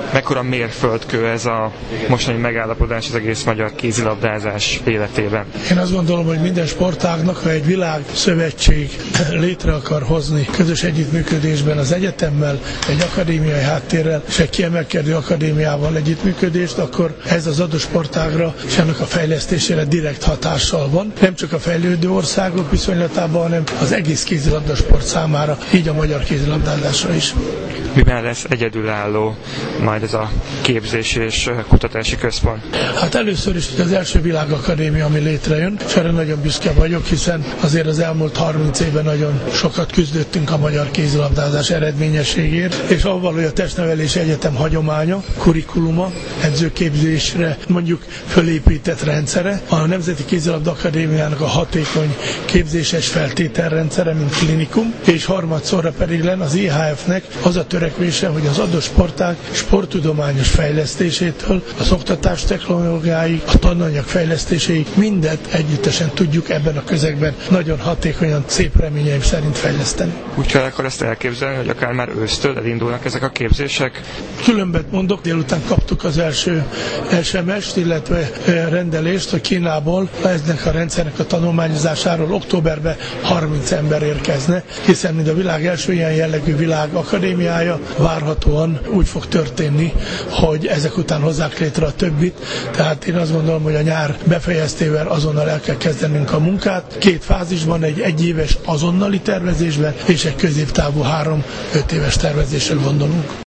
Mekkora mérföldkő ez a mostani megállapodás az egész magyar kézilabdázás életében? Én azt gondolom, hogy minden sportágnak, ha egy világszövetség létre akar hozni közös együttműködésben az egyetemmel, egy akadémiai háttérrel és egy kiemelkedő akadémiával együttműködést, akkor ez az adott sportágra és ennek a fejlesztésére direkt hatással van. Nem csak a fejlődő országok viszonylatában, hanem az egész kézilabdasport számára, így a magyar kézilabdázásra is. Miben lesz egyedülálló majd ez a képzési és kutatási központ? Hát először is az első világakadémia, ami létrejön, és erre nagyon büszke vagyok, hiszen azért az elmúlt 30 évben nagyon sokat küzdöttünk a magyar kézilabdázás eredményességért, és avval, hogy a Testnevelési Egyetem hagyománya, kurikuluma, edzőképzésre mondjuk fölépített rendszere, a Nemzeti Kézilabda Akadémiának a hatékony képzéses feltételrendszere, mint klinikum, és harmadszorra pedig lenne az IHF-nek az a törekvése, hogy az adott sportág sporttudományos fejlesztésétől az oktatás technológiáig, a tananyag fejlesztéséig mindent együttesen tudjuk ebben a közegben nagyon hatékonyan, szép reményeim szerint fejleszteni. Úgy kell akkor ezt elképzelni, hogy akár már ősztől elindulnak ezek a képzések? Különbet mondok, délután kaptuk az első SMS-t, illetve rendelést, hogy Kínából ennek a rendszernek a tanulmányozásáról októberben 30 ember érkezne, hiszen mint a világ első ilyen jellegű világakadémiája, várhatóan úgy fog történni, hogy ezek után hozzák létre a többit. Tehát én azt gondolom, hogy a nyár befejeztével azonnal el kell kezdenünk a munkát. 2 fázisban, egy egyéves azonnali tervezésben és egy középtávú 3-5 éves tervezésre gondolunk.